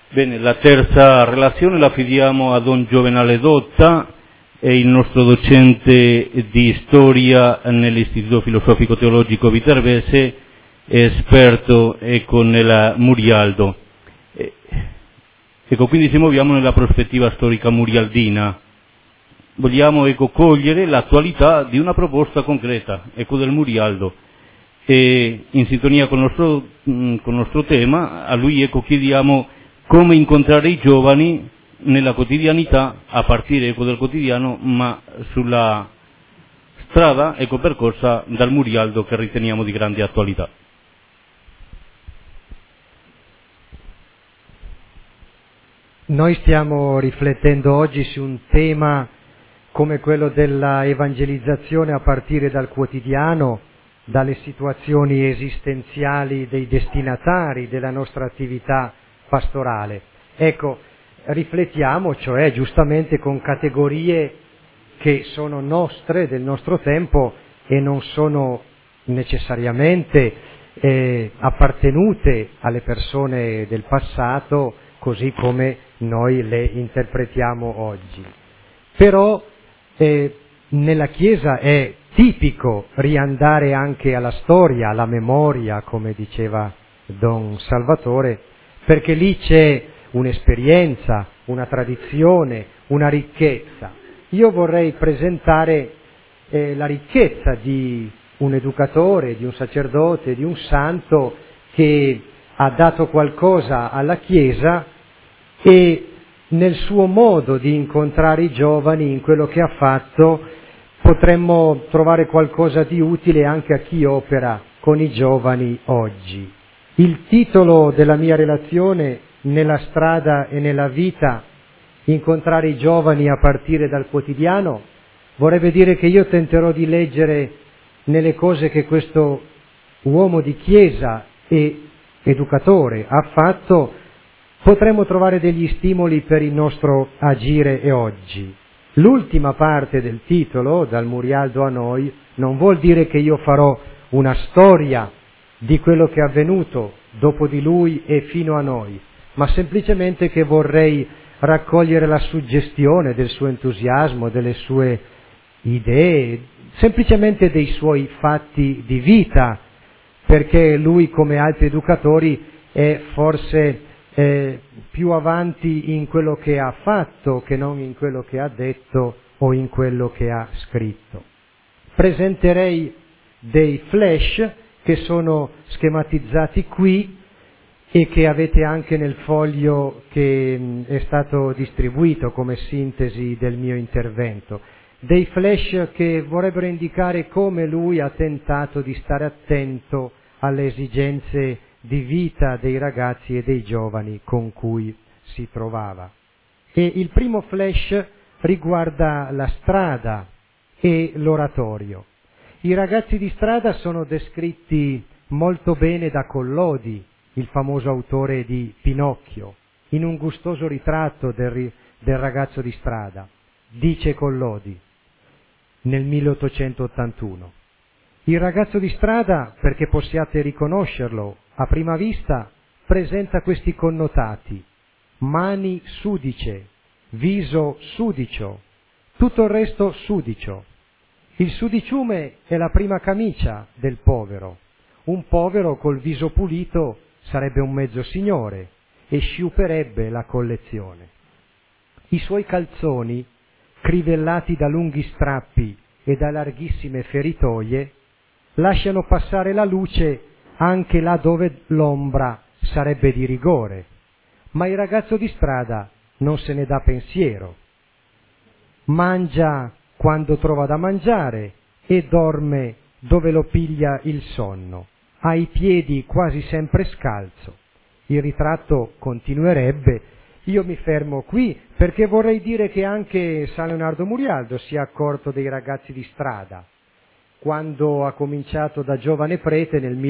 Bene, la terza relazione la affidiamo a Don Giovenale Dotta, è il nostro docente di storia nell'Istituto Filosofico Teologico Viterbese, è esperto nella Murialdo. Quindi ci muoviamo nella prospettiva storica murialdina. Vogliamo cogliere l'attualità di una proposta concreta, del Murialdo. E in sintonia con il nostro tema, a lui chiediamo come incontrare i giovani nella quotidianità, a partire dal quotidiano, ma sulla strada percorsa dal Murialdo, che riteniamo di grande attualità. Noi stiamo riflettendo oggi su un tema come quello della evangelizzazione a partire dal quotidiano, dalle situazioni esistenziali dei destinatari della nostra attività pastorale. Ecco, riflettiamo, cioè giustamente con categorie che sono nostre, del nostro tempo, e non sono necessariamente appartenute alle persone del passato così come noi le interpretiamo oggi. Però nella Chiesa è tipico riandare anche alla storia, alla memoria, come diceva Don Salvatore, perché lì c'è un'esperienza, una tradizione, una ricchezza. Io vorrei presentare la ricchezza di un educatore, di un sacerdote, di un santo che ha dato qualcosa alla Chiesa e nel suo modo di incontrare i giovani, in quello che ha fatto, potremmo trovare qualcosa di utile anche a chi opera con i giovani oggi. Il titolo della mia relazione, Nella strada e nella vita, incontrare i giovani a partire dal quotidiano, vorrebbe dire che io tenterò di leggere nelle cose che questo uomo di Chiesa e educatore ha fatto, potremmo trovare degli stimoli per il nostro agire e oggi. L'ultima parte del titolo, dal Murialdo a noi, non vuol dire che io farò una storia di quello che è avvenuto dopo di lui e fino a noi, ma semplicemente che vorrei raccogliere la suggestione del suo entusiasmo, delle sue idee, semplicemente dei suoi fatti di vita, perché lui, come altri educatori, è forse più avanti in quello che ha fatto che non in quello che ha detto o in quello che ha scritto. Presenterei dei flash che sono schematizzati qui e che avete anche nel foglio che è stato distribuito come sintesi del mio intervento. Dei flash che vorrebbero indicare come lui ha tentato di stare attento alle esigenze di vita dei ragazzi e dei giovani con cui si trovava. E il primo flash riguarda la strada e l'oratorio. I ragazzi di strada sono descritti molto bene da Collodi, il famoso autore di Pinocchio, in un gustoso ritratto del ragazzo di strada. Dice Collodi, nel 1881, il ragazzo di strada, perché possiate riconoscerlo a prima vista, presenta questi connotati: mani sudice, viso sudicio, tutto il resto sudicio. Il sudiciume è la prima camicia del povero. Un povero col viso pulito sarebbe un mezzo signore e sciuperebbe la collezione. I suoi calzoni, crivellati da lunghi strappi e da larghissime feritoie, lasciano passare la luce anche là dove l'ombra sarebbe di rigore. Ma il ragazzo di strada non se ne dà pensiero. Mangia quando trova da mangiare e dorme dove lo piglia il sonno. Ha i piedi quasi sempre scalzo. Il ritratto continuerebbe. Io mi fermo qui perché vorrei dire che anche San Leonardo Murialdo si è accorto dei ragazzi di strada. Quando ha cominciato da giovane prete nel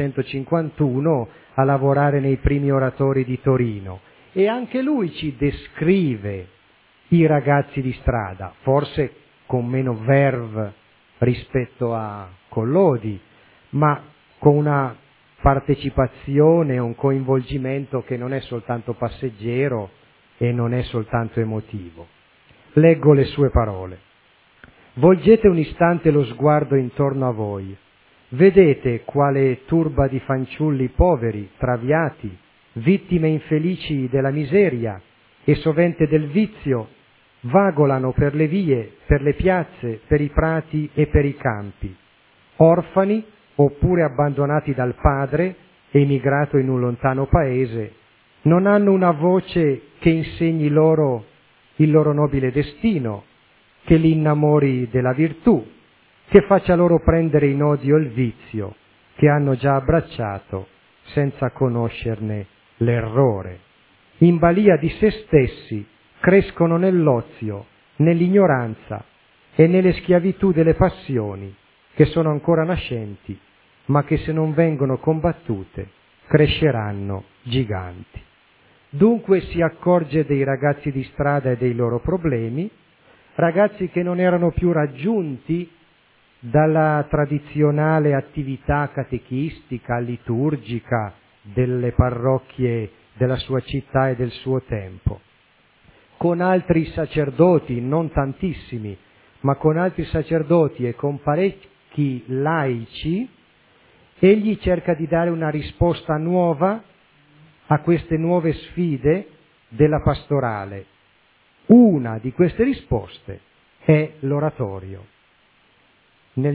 1851 a lavorare nei primi oratori di Torino, e anche lui ci descrive i ragazzi di strada, forse con meno verve rispetto a Collodi, ma con una partecipazione, un coinvolgimento che non è soltanto passeggero e non è soltanto emotivo. Leggo le sue parole. Volgete un istante lo sguardo intorno a voi. Vedete quale turba di fanciulli poveri, traviati, vittime infelici della miseria e sovente del vizio, vagolano per le vie, per le piazze, per i prati e per i campi, orfani oppure abbandonati dal padre, emigrato in un lontano paese, non hanno una voce che insegni loro il loro nobile destino, che li innamori della virtù, che faccia loro prendere in odio il vizio che hanno già abbracciato senza conoscerne l'errore. In balia di se stessi crescono nell'ozio, nell'ignoranza e nelle schiavitù delle passioni che sono ancora nascenti, ma che se non vengono combattute cresceranno giganti. Dunque si accorge dei ragazzi di strada e dei loro problemi, ragazzi che non erano più raggiunti dalla tradizionale attività catechistica, liturgica delle parrocchie della sua città e del suo tempo. Con altri sacerdoti, non tantissimi, ma con altri sacerdoti e con parecchi laici, egli cerca di dare una risposta nuova a queste nuove sfide della pastorale. Una di queste risposte è l'oratorio. Nel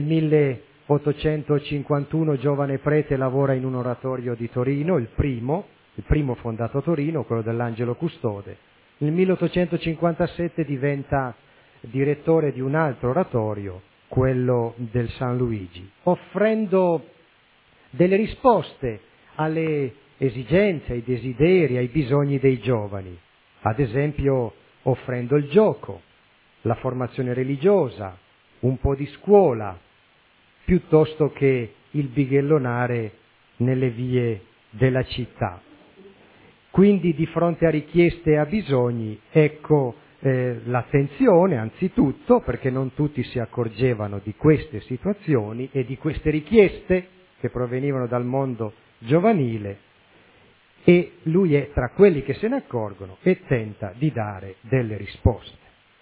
1851 giovane prete lavora in un oratorio di Torino, il primo fondato a Torino, quello dell'Angelo Custode. Nel 1857 diventa direttore di un altro oratorio, quello del San Luigi, offrendo delle risposte alle esigenze, ai desideri, ai bisogni dei giovani, ad esempio offrendo il gioco, la formazione religiosa, un po' di scuola, piuttosto che il bighellonare nelle vie della città. Quindi di fronte a richieste e a bisogni, ecco l'attenzione anzitutto, perché non tutti si accorgevano di queste situazioni e di queste richieste che provenivano dal mondo giovanile, e lui è tra quelli che se ne accorgono e tenta di dare delle risposte.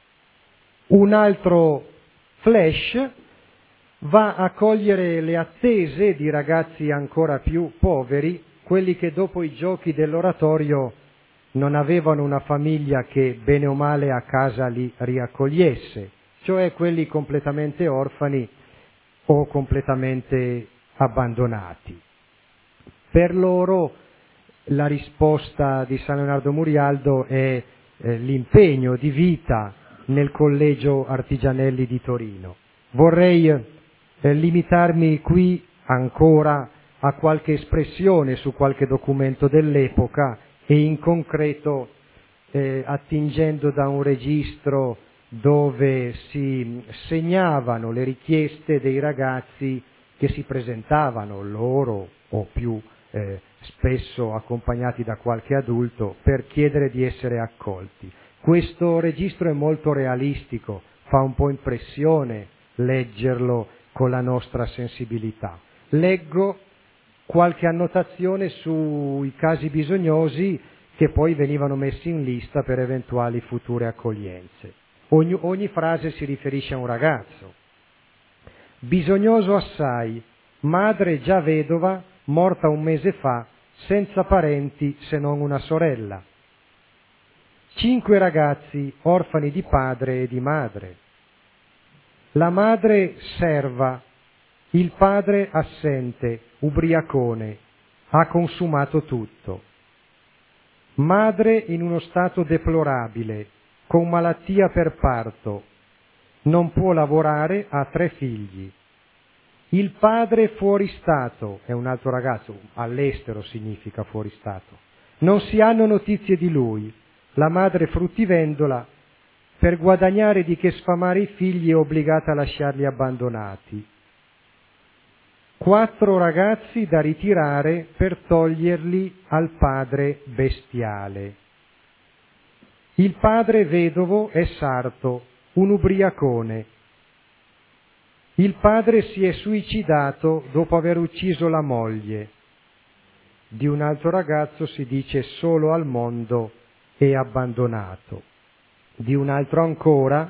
Un altro flash va a cogliere le attese di ragazzi ancora più poveri, quelli che dopo i giochi dell'oratorio non avevano una famiglia che bene o male a casa li riaccogliesse, cioè quelli completamente orfani o completamente abbandonati. Per loro la risposta di San Leonardo Murialdo è l'impegno di vita nel Collegio Artigianelli di Torino. Vorrei limitarmi qui ancora a qualche espressione su qualche documento dell'epoca e in concreto attingendo da un registro dove si segnavano le richieste dei ragazzi che si presentavano loro o più spesso accompagnati da qualche adulto per chiedere di essere accolti. Questo registro è molto realistico, fa un po' impressione leggerlo con la nostra sensibilità. Leggo qualche annotazione sui casi bisognosi che poi venivano messi in lista per eventuali future accoglienze. Ogni frase si riferisce a un ragazzo. Bisognoso assai, madre già vedova, morta un mese fa, senza parenti se non una sorella. 5 ragazzi orfani di padre e di madre. La madre serva, il padre assente, ubriacone, ha consumato tutto. Madre in uno stato deplorabile, con malattia per parto, non può lavorare, ha 3 figli. Il padre fuori stato, è un altro ragazzo, all'estero significa fuori stato. Non si hanno notizie di lui. La madre fruttivendola, per guadagnare di che sfamare i figli è obbligata a lasciarli abbandonati. 4 ragazzi da ritirare per toglierli al padre bestiale. Il padre vedovo è sarto, un ubriacone. Il padre si è suicidato dopo aver ucciso la moglie. di un altro ragazzo si dice solo al mondo e abbandonato. Di un altro ancora,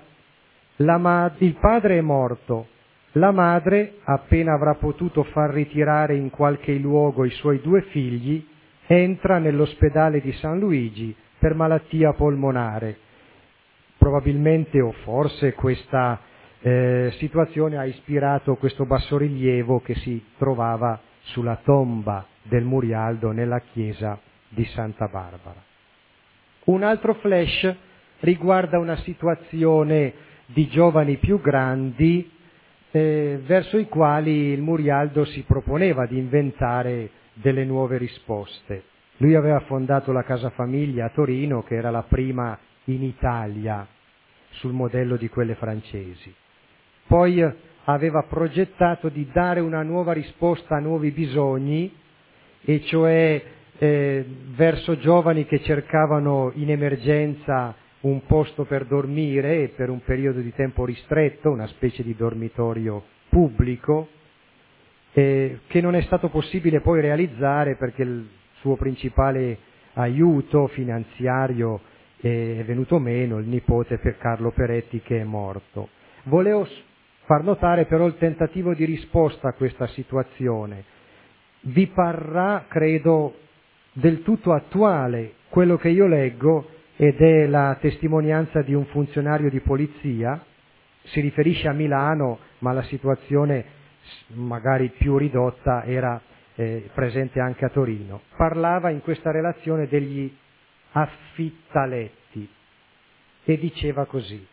il padre è morto, la madre, appena avrà potuto far ritirare in qualche luogo i suoi 2 figli, entra nell'ospedale di San Luigi per malattia polmonare. Probabilmente o forse questa situazione ha ispirato questo bassorilievo che si trovava sulla tomba del Murialdo nella chiesa di Santa Barbara. Un altro flash riguarda una situazione di giovani più grandi verso i quali il Murialdo si proponeva di inventare delle nuove risposte. Lui aveva fondato la Casa Famiglia a Torino, che era la prima in Italia sul modello di quelle francesi. Poi aveva progettato di dare una nuova risposta a nuovi bisogni, e cioè verso giovani che cercavano in emergenza un posto per dormire e per un periodo di tempo ristretto, una specie di dormitorio pubblico, che non è stato possibile poi realizzare perché il suo principale aiuto finanziario è venuto meno, il nipote Carlo Peretti, che è morto. Volevo far notare però il tentativo di risposta a questa situazione. Vi parrà, credo, del tutto attuale quello che io leggo, ed è la testimonianza di un funzionario di polizia. Si riferisce a Milano, ma la situazione magari più ridotta era presente anche a Torino. Parlava in questa relazione degli affittaletti e diceva così: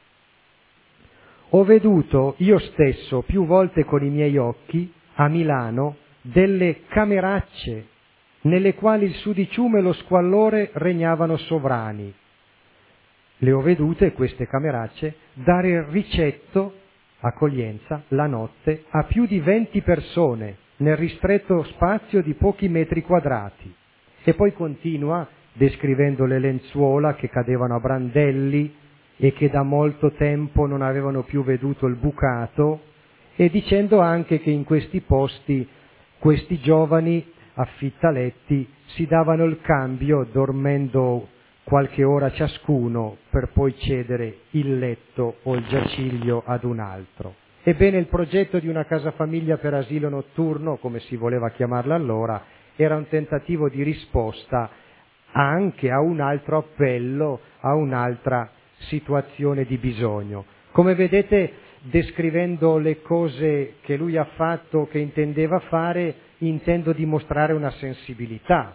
ho veduto io stesso più volte con i miei occhi a Milano delle cameracce nelle quali il sudiciume e lo squallore regnavano sovrani. Le ho vedute, queste cameracce, dare ricetto, accoglienza, la notte a più di 20 persone nel ristretto spazio di pochi metri quadrati. E poi continua descrivendo le lenzuola che cadevano a brandelli e che da molto tempo non avevano più veduto il bucato, e dicendo anche che in questi posti questi giovani affittaletti si davano il cambio dormendo qualche ora ciascuno per poi cedere il letto o il giaciglio ad un altro. Ebbene, il progetto di una casa famiglia per asilo notturno, come si voleva chiamarla allora, era un tentativo di risposta anche a un altro appello, a un'altra situazione di bisogno. Come vedete, descrivendo le cose che lui ha fatto, che intendeva fare, intendo dimostrare una sensibilità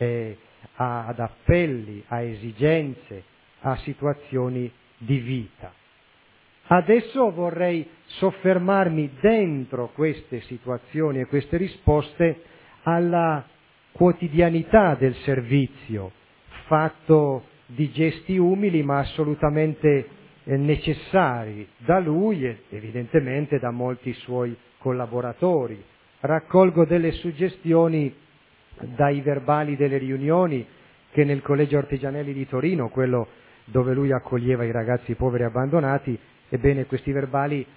ad appelli, a esigenze, a situazioni di vita. Adesso vorrei soffermarmi dentro queste situazioni e queste risposte alla quotidianità del servizio, fatto di gesti umili ma assolutamente necessari da lui e evidentemente da molti suoi collaboratori. Raccolgo delle suggestioni dai verbali delle riunioni che nel Collegio Artigianelli di Torino, quello dove lui accoglieva i ragazzi poveri abbandonati, ebbene questi verbali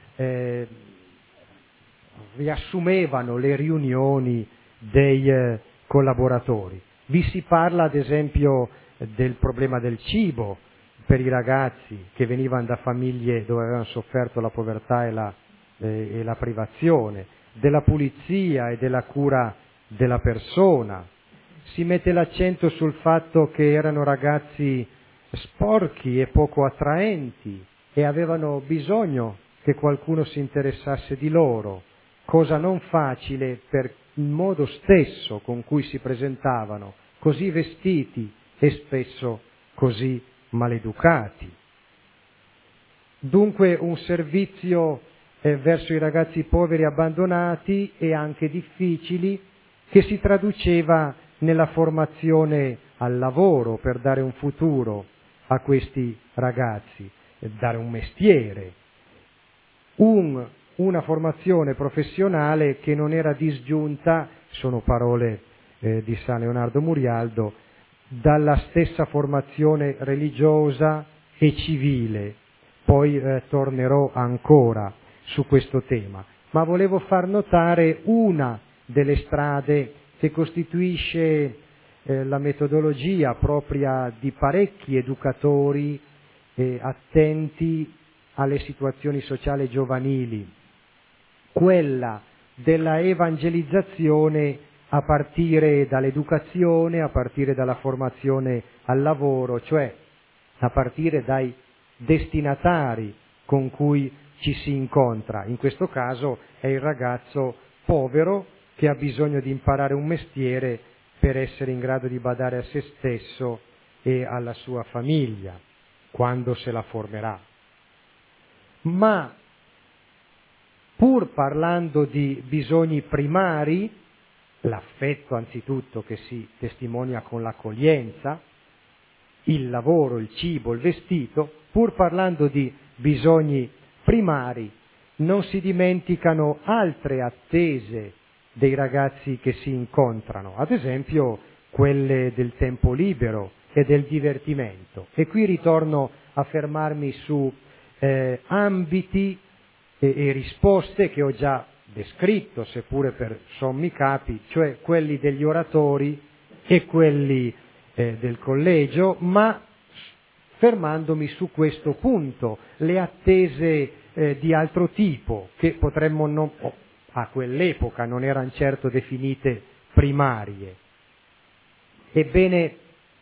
riassumevano le riunioni dei collaboratori. Vi si parla ad esempio del problema del cibo per i ragazzi che venivano da famiglie dove avevano sofferto la povertà e la privazione, della pulizia e della cura della persona. Si mette l'accento sul fatto che erano ragazzi sporchi e poco attraenti e avevano bisogno che qualcuno si interessasse di loro, cosa non facile per il modo stesso con cui si presentavano, così vestiti e spesso così maleducati. Dunque un servizio verso i ragazzi poveri abbandonati e anche difficili, che si traduceva nella formazione al lavoro per dare un futuro a questi ragazzi, dare un mestiere, una formazione professionale che non era disgiunta, sono parole di San Leonardo Murialdo, dalla stessa formazione religiosa e civile. Poi tornerò ancora su questo tema, ma volevo far notare una delle strade che costituisce la metodologia propria di parecchi educatori attenti alle situazioni sociali giovanili, quella della evangelizzazione a partire dall'educazione, a partire dalla formazione al lavoro, cioè a partire dai destinatari con cui ci si incontra. In questo caso è il ragazzo povero che ha bisogno di imparare un mestiere per essere in grado di badare a se stesso e alla sua famiglia, quando se la formerà. Ma pur parlando di bisogni primari, l'affetto anzitutto che si testimonia con l'accoglienza, il lavoro, il cibo, il vestito, pur parlando di bisogni primari, non si dimenticano altre attese dei ragazzi che si incontrano, ad esempio quelle del tempo libero e del divertimento. E qui ritorno a fermarmi su ambiti e risposte che ho già descritto, seppure per sommi capi, cioè quelli degli oratori e quelli del collegio, ma fermandomi su questo punto, le attese di altro tipo, che potremmo non, a quell'epoca non erano certo definite primarie. Ebbene,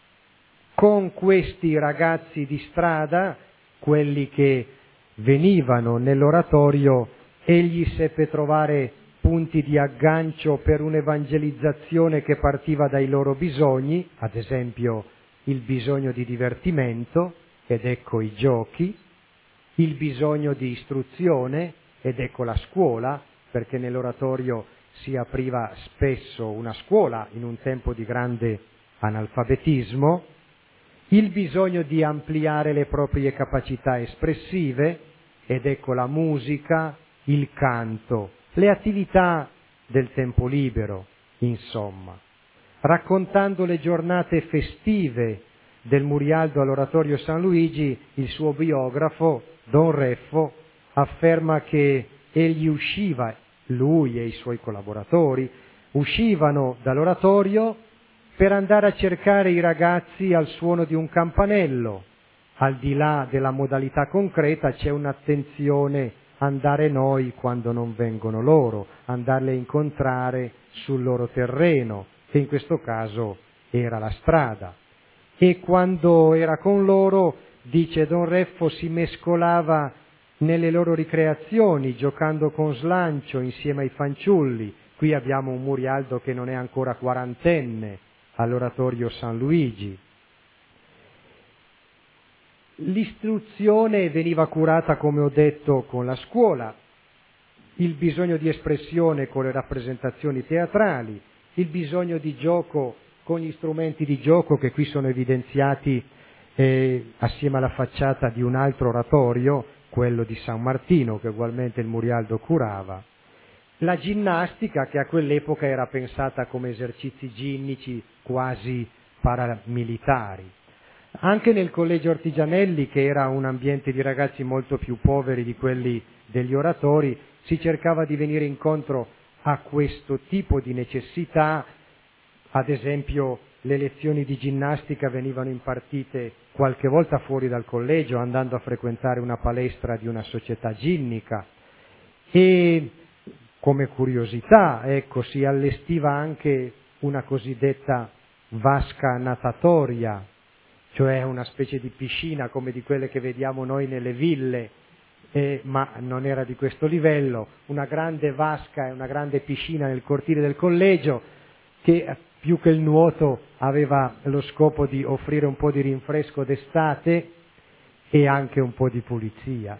con questi ragazzi di strada, quelli che venivano nell'oratorio, egli seppe trovare punti di aggancio per un'evangelizzazione che partiva dai loro bisogni, ad esempio il bisogno di divertimento, ed ecco i giochi, il bisogno di istruzione, ed ecco la scuola, perché nell'oratorio si apriva spesso una scuola in un tempo di grande analfabetismo, il bisogno di ampliare le proprie capacità espressive, ed ecco la musica, il canto, le attività del tempo libero, insomma. Raccontando le giornate festive del Murialdo all'oratorio San Luigi, il suo biografo, Don Reffo, afferma che egli usciva, lui e i suoi collaboratori, uscivano dall'oratorio per andare a cercare i ragazzi al suono di un campanello. Al di là della modalità concreta c'è un'attenzione andare noi quando non vengono loro, andarle a incontrare sul loro terreno, che in questo caso era la strada. E quando era con loro, dice Don Reffo, si mescolava nelle loro ricreazioni, giocando con slancio insieme ai fanciulli. Qui abbiamo un Murialdo che non è ancora quarantenne all'oratorio San Luigi. L'istruzione veniva curata, come ho detto, con la scuola, il bisogno di espressione con le rappresentazioni teatrali, il bisogno di gioco con gli strumenti di gioco che qui sono evidenziati assieme alla facciata di un altro oratorio, quello di San Martino, che ugualmente il Murialdo curava. La ginnastica, che a quell'epoca era pensata come esercizi ginnici quasi paramilitari. Anche nel collegio Artigianelli, che era un ambiente di ragazzi molto più poveri di quelli degli oratori, si cercava di venire incontro a questo tipo di necessità. Ad esempio, le lezioni di ginnastica venivano impartite qualche volta fuori dal collegio, andando a frequentare una palestra di una società ginnica. E come curiosità, ecco, si allestiva anche una cosiddetta vasca natatoria, cioè una specie di piscina come di quelle che vediamo noi nelle ville, ma non era di questo livello, una grande vasca e una grande piscina nel cortile del collegio che più che il nuoto aveva lo scopo di offrire un po' di rinfresco d'estate e anche un po' di pulizia.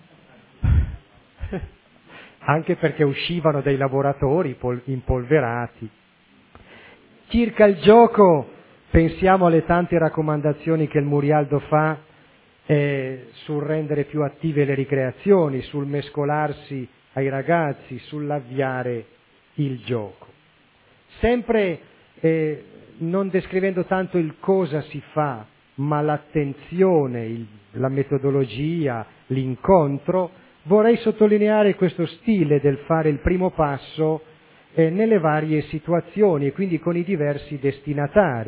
Anche perché uscivano dei lavoratori impolverati. Circa il gioco, pensiamo alle tante raccomandazioni che il Murialdo fa sul rendere più attive le ricreazioni, sul mescolarsi ai ragazzi, sull'avviare il gioco. Sempre non descrivendo tanto il cosa si fa, ma l'attenzione, la metodologia, l'incontro, vorrei sottolineare questo stile del fare il primo passo nelle varie situazioni e quindi con i diversi destinatari.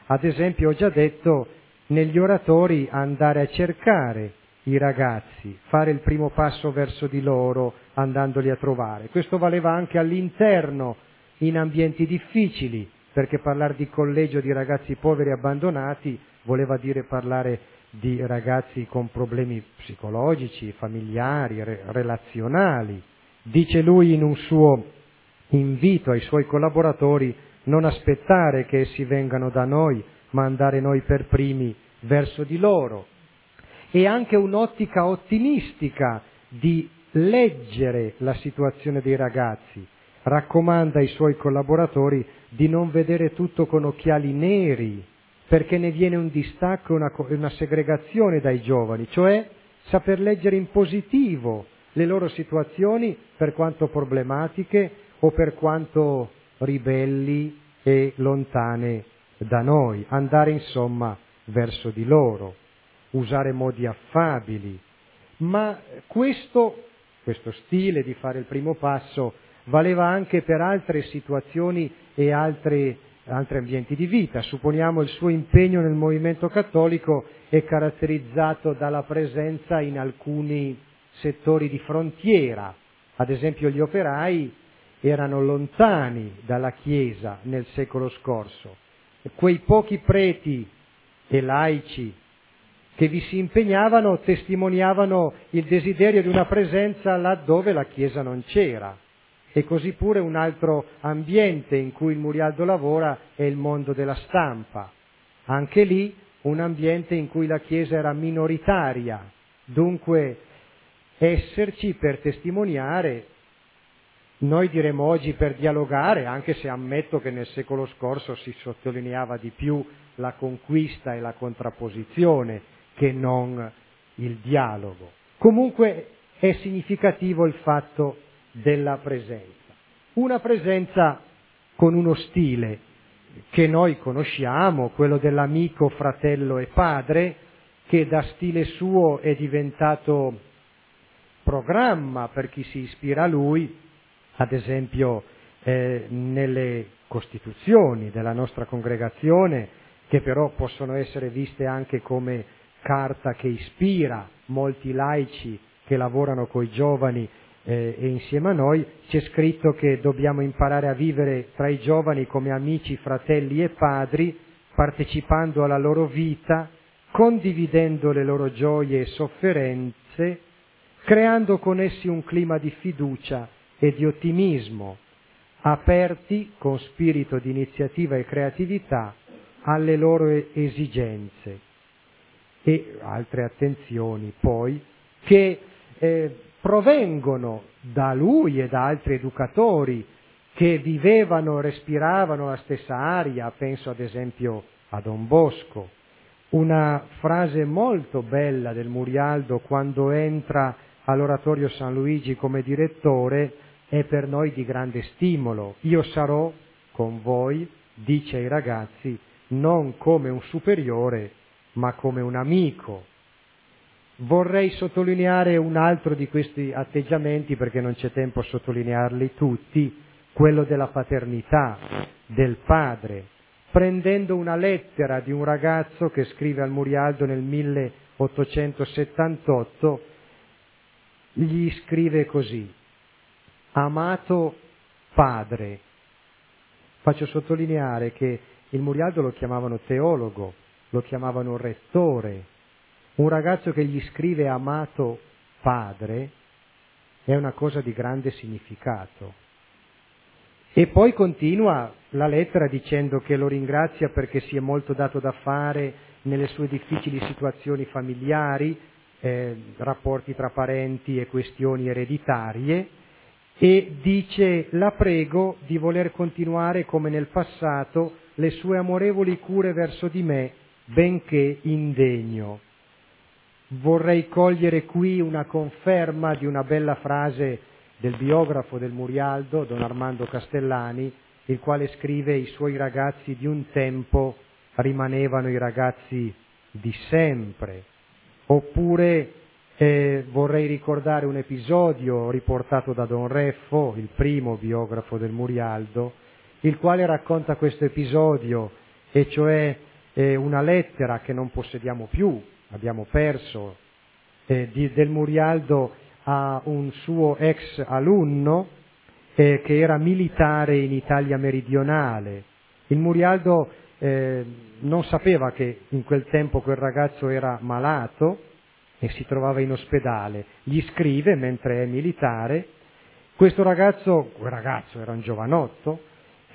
Ad esempio, ho già detto, negli oratori andare a cercare i ragazzi, fare il primo passo verso di loro andandoli a trovare. Questo valeva anche all'interno, in ambienti difficili, perché parlare di collegio di ragazzi poveri e abbandonati voleva dire parlare di ragazzi con problemi psicologici, familiari, relazionali. Dice lui in un suo invito ai suoi collaboratori: non aspettare che essi vengano da noi, ma andare noi per primi verso di loro. E anche un'ottica ottimistica di leggere la situazione dei ragazzi. Raccomanda ai suoi collaboratori di non vedere tutto con occhiali neri, perché ne viene un distacco e una segregazione dai giovani, cioè saper leggere in positivo le loro situazioni, per quanto problematiche o per quanto ribelli e lontane da noi, andare insomma verso di loro, usare modi affabili. Ma questo stile di fare il primo passo valeva anche per altre situazioni e altri ambienti di vita. Supponiamo il suo impegno nel movimento cattolico è caratterizzato dalla presenza in alcuni settori di frontiera. Ad esempio, gli operai erano lontani dalla Chiesa nel secolo scorso. Quei pochi preti e laici che vi si impegnavano testimoniavano il desiderio di una presenza laddove la Chiesa non c'era. E così pure un altro ambiente in cui il Murialdo lavora è il mondo della stampa. Anche lì un ambiente in cui la Chiesa era minoritaria, dunque esserci per testimoniare, noi diremo oggi per dialogare, anche se ammetto che nel secolo scorso si sottolineava di più la conquista e la contrapposizione che non il dialogo. Comunque è significativo il fatto della presenza. Una presenza con uno stile che noi conosciamo, quello dell'amico, fratello e padre, che da stile suo è diventato programma per chi si ispira a lui, ad esempio nelle costituzioni della nostra congregazione, che però possono essere viste anche come carta che ispira molti laici che lavorano coi giovani e insieme a noi. C'è scritto che dobbiamo imparare a vivere tra i giovani come amici, fratelli e padri, partecipando alla loro vita, condividendo le loro gioie e sofferenze, creando con essi un clima di fiducia e di ottimismo, aperti con spirito di iniziativa e creatività alle loro esigenze. E altre attenzioni poi che provengono da lui e da altri educatori che vivevano, respiravano la stessa aria, penso ad esempio a Don Bosco. Una frase molto bella del Murialdo quando entra all'Oratorio San Luigi come direttore è per noi di grande stimolo. Io sarò con voi, dice ai ragazzi, non come un superiore, ma come un amico. Vorrei sottolineare un altro di questi atteggiamenti, perché non c'è tempo a sottolinearli tutti, quello della paternità, del padre, prendendo una lettera di un ragazzo che scrive al Murialdo nel 1878, gli scrive così: amato padre. Faccio sottolineare che il Murialdo lo chiamavano teologo, lo chiamavano rettore. Un ragazzo che gli scrive amato padre è una cosa di grande significato. E poi continua la lettera dicendo che lo ringrazia perché si è molto dato da fare nelle sue difficili situazioni familiari, rapporti tra parenti e questioni ereditarie, e dice: la prego di voler continuare come nel passato le sue amorevoli cure verso di me, benché indegno. Vorrei cogliere qui una conferma di una bella frase del biografo del Murialdo, Don Armando Castellani, il quale scrive: i suoi ragazzi di un tempo rimanevano i ragazzi di sempre. Oppure vorrei ricordare un episodio riportato da Don Reffo, il primo biografo del Murialdo, il quale racconta questo episodio, e cioè una lettera che non possediamo più, abbiamo perso, del Murialdo a un suo ex alunno che era militare in Italia meridionale. Il Murialdo non sapeva che in quel tempo quel ragazzo era malato e si trovava in ospedale. Gli scrive mentre è militare. Questo ragazzo era un giovanotto,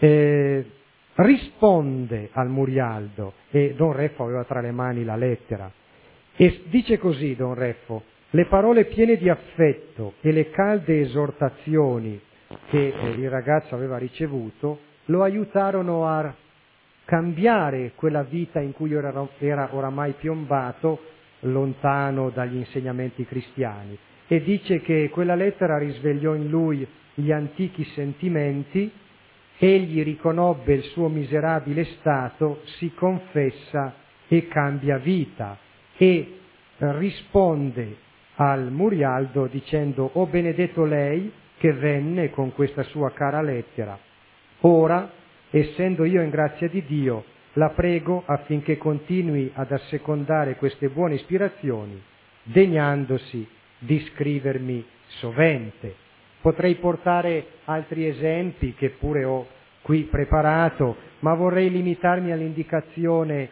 risponde al Murialdo e Don Reffo aveva tra le mani la lettera e dice così Don Reffo: le parole piene di affetto e le calde esortazioni che il ragazzo aveva ricevuto lo aiutarono a cambiare quella vita in cui era oramai piombato lontano dagli insegnamenti cristiani, e dice che quella lettera risvegliò in lui gli antichi sentimenti. Egli riconobbe il suo miserabile stato, si confessa e cambia vita e risponde al Murialdo dicendo: «Ho benedetto lei che venne con questa sua cara lettera. Ora, essendo io in grazia di Dio, la prego affinché continui ad assecondare queste buone ispirazioni, degnandosi di scrivermi sovente». Potrei portare altri esempi che pure ho qui preparato, ma vorrei limitarmi all'indicazione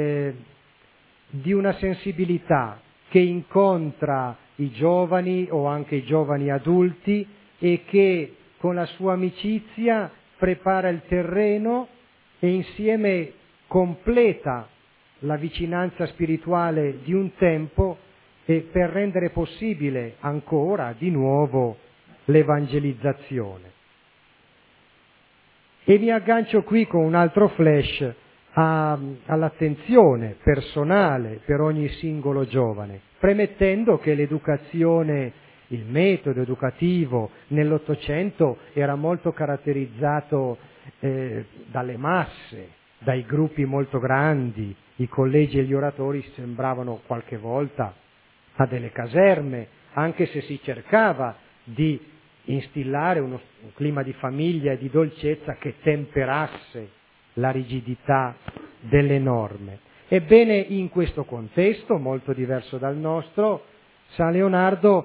di una sensibilità che incontra i giovani o anche i giovani adulti e che con la sua amicizia prepara il terreno e insieme completa la vicinanza spirituale di un tempo per rendere possibile ancora di nuovo l'evangelizzazione. E mi aggancio qui con un altro flash all'attenzione personale per ogni singolo giovane, premettendo che l'educazione, il metodo educativo nell'Ottocento era molto caratterizzato dalle masse, dai gruppi molto grandi, i collegi e gli oratori sembravano qualche volta a delle caserme, anche se si cercava di instillare un clima di famiglia e di dolcezza che temperasse la rigidità delle norme. Ebbene, in questo contesto, molto diverso dal nostro, San Leonardo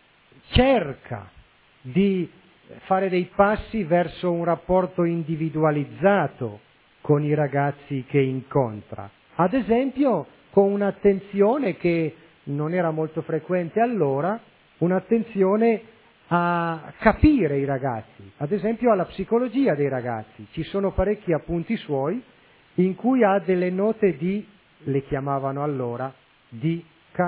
cerca di fare dei passi verso un rapporto individualizzato con i ragazzi che incontra. Ad esempio, con un'attenzione che non era molto frequente allora, un'attenzione a capire i ragazzi, ad esempio alla psicologia dei ragazzi. Ci sono parecchi appunti suoi in cui ha delle note le chiamavano allora, di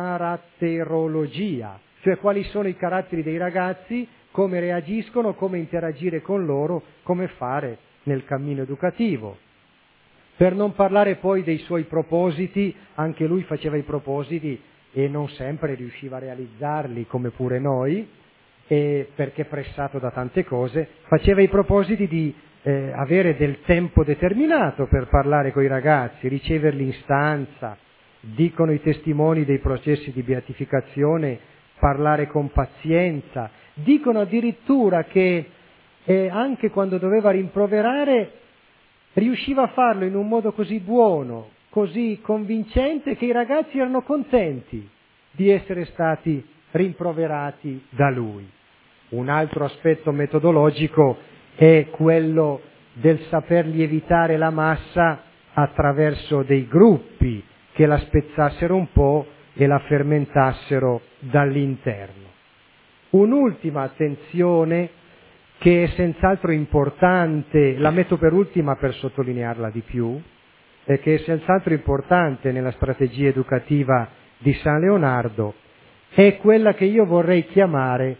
caratterologia, cioè quali sono i caratteri dei ragazzi, come reagiscono, come interagire con loro, come fare nel cammino educativo. Per non parlare poi dei suoi propositi, anche lui faceva i propositi e non sempre riusciva a realizzarli come pure noi, perché pressato da tante cose, faceva i propositi di avere del tempo determinato per parlare con i ragazzi, riceverli in stanza, dicono i testimoni dei processi di beatificazione, parlare con pazienza, dicono addirittura che anche quando doveva rimproverare riusciva a farlo in un modo così buono, così convincente, che i ragazzi erano contenti di essere stati rimproverati da lui. Un altro aspetto metodologico è quello del saper lievitare la massa attraverso dei gruppi che la spezzassero un po' e la fermentassero dall'interno. Un'ultima attenzione che è senz'altro importante, la metto per ultima per sottolinearla di più, e che è senz'altro importante nella strategia educativa di San Leonardo, è quella che io vorrei chiamare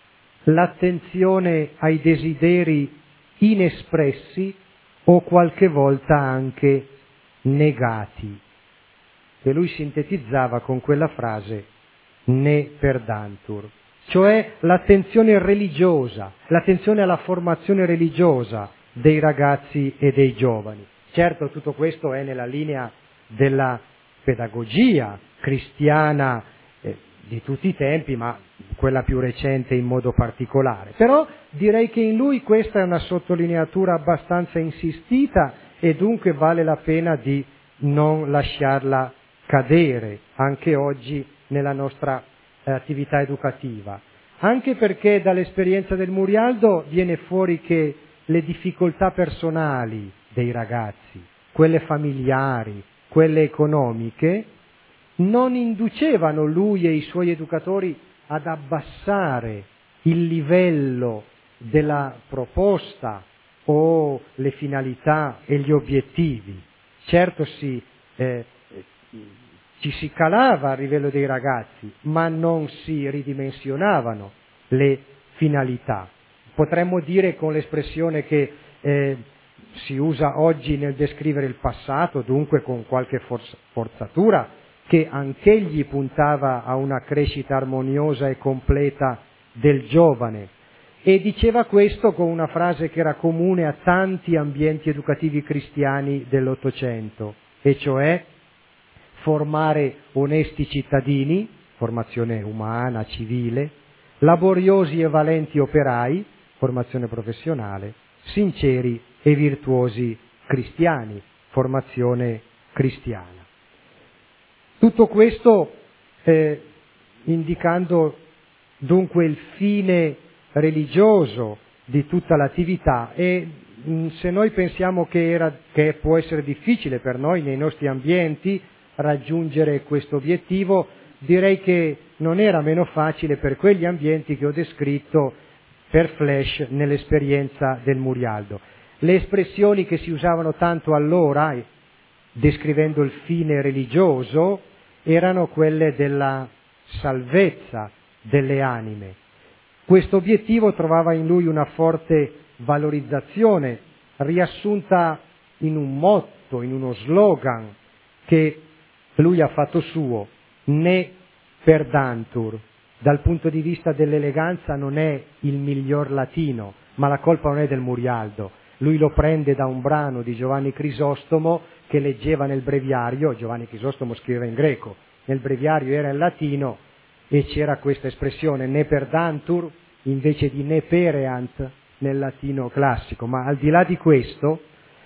l'attenzione ai desideri inespressi o qualche volta anche negati, che lui sintetizzava con quella frase ne perdantur, cioè l'attenzione religiosa, l'attenzione alla formazione religiosa dei ragazzi e dei giovani. Certo, tutto questo è nella linea della pedagogia cristiana di tutti i tempi, ma quella più recente in modo particolare. Però direi che in lui questa è una sottolineatura abbastanza insistita e dunque vale la pena di non lasciarla cadere anche oggi nella nostra attività educativa. Anche perché dall'esperienza del Murialdo viene fuori che le difficoltà personali dei ragazzi, quelle familiari, quelle economiche, non inducevano lui e i suoi educatori ad abbassare il livello della proposta o le finalità e gli obiettivi. Certo ci si calava a livello dei ragazzi, ma non si ridimensionavano le finalità. Potremmo dire con l'espressione che si usa oggi nel descrivere il passato, dunque con qualche forzatura, che anch'egli puntava a una crescita armoniosa e completa del giovane. E diceva questo con una frase che era comune a tanti ambienti educativi cristiani dell'Ottocento, e cioè formare onesti cittadini, formazione umana, civile, laboriosi e valenti operai, formazione professionale, sinceri e virtuosi cristiani, formazione cristiana. Tutto questo indicando dunque il fine religioso di tutta l'attività, e se noi pensiamo che può essere difficile per noi nei nostri ambienti raggiungere questo obiettivo, direi che non era meno facile per quegli ambienti che ho descritto per flash nell'esperienza del Murialdo. Le espressioni che si usavano tanto allora, descrivendo il fine religioso, erano quelle della salvezza delle anime. Questo obiettivo trovava in lui una forte valorizzazione, riassunta in un motto, in uno slogan che lui ha fatto suo: ne perdantur. Dal punto di vista dell'eleganza non è il miglior latino, ma la colpa non è del Murialdo. Lui lo prende da un brano di Giovanni Crisostomo che leggeva nel breviario. Giovanni Crisostomo scriveva in greco, nel breviario era in latino, e c'era questa espressione ne perdantur invece di ne pereant nel latino classico. Ma al di là di questo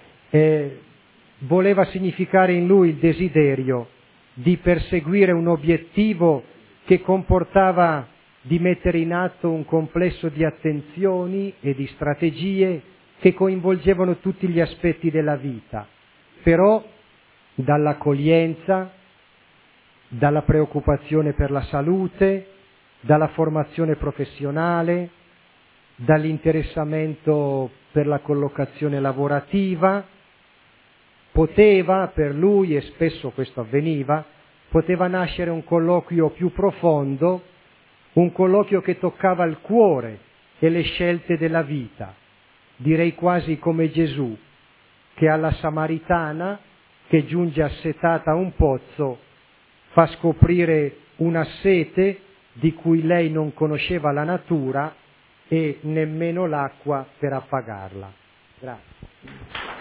voleva significare in lui il desiderio di perseguire un obiettivo che comportava di mettere in atto un complesso di attenzioni e di strategie che coinvolgevano tutti gli aspetti della vita, però dall'accoglienza, dalla preoccupazione per la salute, dalla formazione professionale, dall'interessamento per la collocazione lavorativa. Poteva, per lui, e spesso questo avveniva, poteva nascere un colloquio più profondo, un colloquio che toccava il cuore e le scelte della vita, direi quasi come Gesù, che alla Samaritana, che giunge assetata a un pozzo, fa scoprire una sete di cui lei non conosceva la natura e nemmeno l'acqua per appagarla. Grazie.